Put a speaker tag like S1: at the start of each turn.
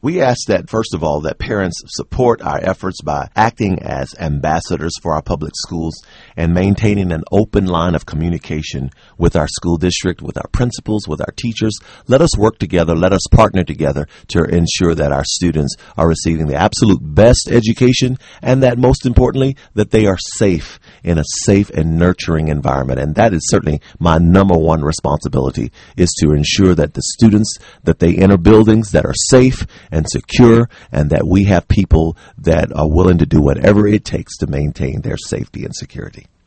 S1: We ask that, first of all, that parents support our efforts by acting as ambassadors for our public schools and maintaining an open line of communication with our school district, with our principals, with our teachers. Let us work together. Let us partner together to ensure that our students are receiving the absolute best education and that, most importantly, that they are safe in a safe and nurturing environment. And that is certainly my number one responsibility, is to ensure that the students, that they enter buildings that are safe and secure, and that we have people that are willing to do whatever it takes to maintain their safety and security.